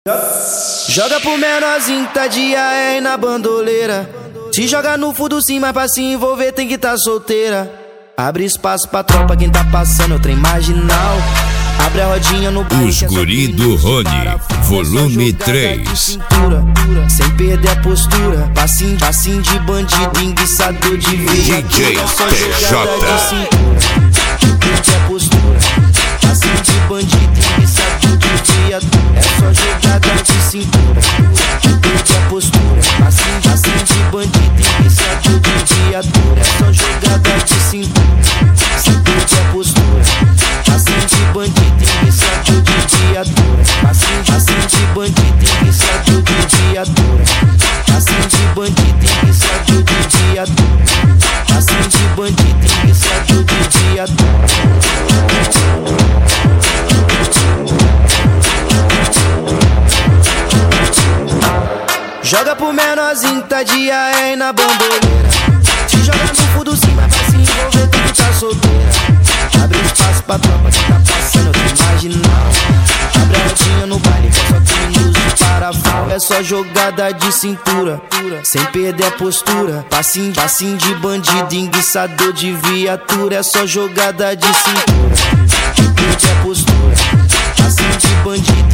Joga pro menorzinho que tá de AR na bandoleira. Se joga no fundo sim, mas pra se envolver tem que tá solteira. Abre espaço pra tropa, quem tá passando, trem marginal. Abre a rodinha no baile. Os guri do Rony, volume 3. Sem perder a postura, passinho de bandido, enguiçador de viatura. DJ PJ. Perder a postura, passinho de bandido, enguiçador de viatura. É só jogada de cintura. Perder a postura, passinho de bandido, enguiçador de viatura. É só jogada de cintura. Se perder a postura, passinho de bandido, enguiçador de viatura. Passinho de bandido, enguiçador de viatura. Passinho de bandido, enguiçador de viatura. Passinho de bandido, enguiçador de viatura. Joga pro menorzinho que tá de AR na bandoleira. Se joga no fundo sim, mas pra se envolver tem que tá solteira. Abre espaço pra tropa que tá passando, tem marginal. Abre a rodinha no baile que só tem luz e parafuso. É só jogada de cintura, sem perder a postura. Passinho de bandido, enguiçador de viatura. É só jogada de cintura, sem perder a postura. Passinho de bandido,